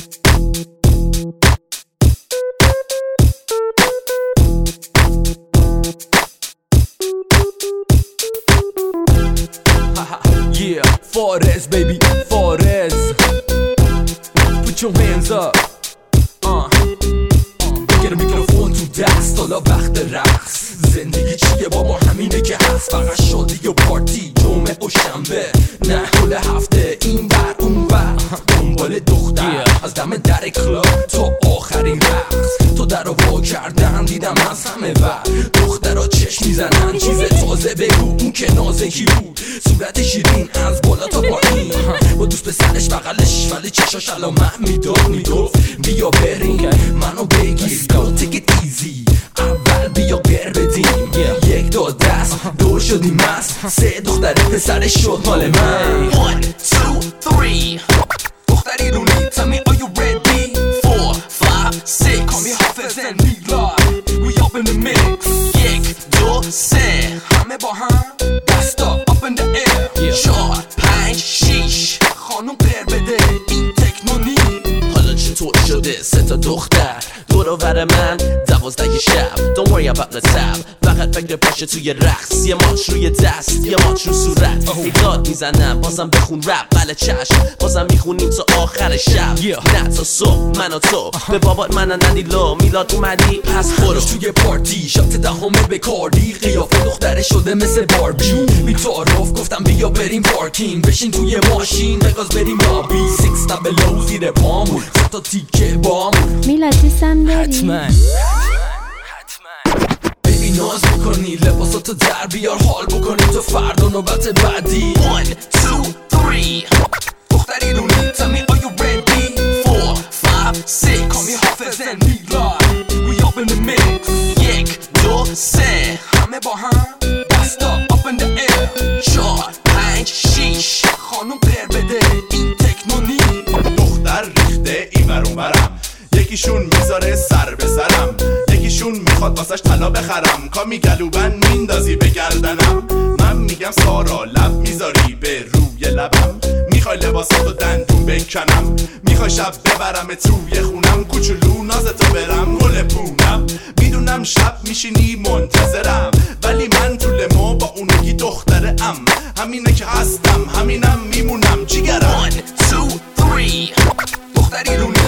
Yeah, Forez baby, Forez. Put your hands up. بگیر میکروفون تو دست، حالا وقت رقص. زندگی چیه بابا، همینه که هست. فقط شادی و پارتی، جمعه و شنبه، نه کل هفته این بر اون بر. دنبال دختر از دم در کلاب تا آخرین رقص. تو در رو وا کردن دیدم از همه ور. دخترها چشم میزنن چیز تازه بگو، اون که نازکی بود، صورت شیرین از بالا تا پایین، با دوست پسرش بغلش ولی چشاش علامت میداد. میگفت بیا بریم منو بگیر، go take it easy. اول بیا گر بدیم، یک دو دست دور شدیم مست. سه دختر پسرش شد مال من. 1 2 3 دختری رونی tell me are you ready 4 5 6 call me حافظ and Milad we up in the mix 1 2 3 همه با هم دستا up in the air 4 5 6 خانم غیر بده این تکنونی. حالا چطور شده 3 تا دختر دور و بر من 12 شب. Don't worry about the time، فقط فکر باشه توی رقص. یه ماچ روی دست، یه ماچ رو صورت. ایداد میزنم بازم بخون رپ، بله چشم بازم میخونیم تا آخر شب. نه تا صبح من و تو به بابات من ندی لو. میلاد اومدی پس برو توی پارتی شات دهمه به کاردی. قیافه دختره شده مثل باربی. بی تعارف گفتم بیا بریم پارکینگ، بشین توی ماشین بگاز بریم لابی. 6 تا بلو زیر پامون، 3 تا تیکه بامون. میلاد دوستم داری؟ حتما بیبی ناز میکنی، لباساتو در بیار حال بکنی تو فردا نوبت بعدی. 1 2 3 دختری رونی tell me are you ready 4 5 6 call me حافظ and Milad we up in the mix 1 2 3 همه با هم دستا up in the air 4 5 6 خانم غیر بده این تکنونی. دختر ریخته اینور اونورم، یکیشون میذاره سر به سرم، یکیشون میخواد واسش طلا بخرم. کامی گلوبن میندازی به گردنم، من میگم سارا لب میذاری به روی لبم. میخوای لباساتو دندون بکنم، میخوای شب ببرم توی خونم. کوچولو نازتو برم گل پونم، میدونم شب میشینی منتظرم، ولی من تو لمو با اونگی دخترم. همینه که هستم همینم میمونم جیگرم. 1 2 3 دختری رونی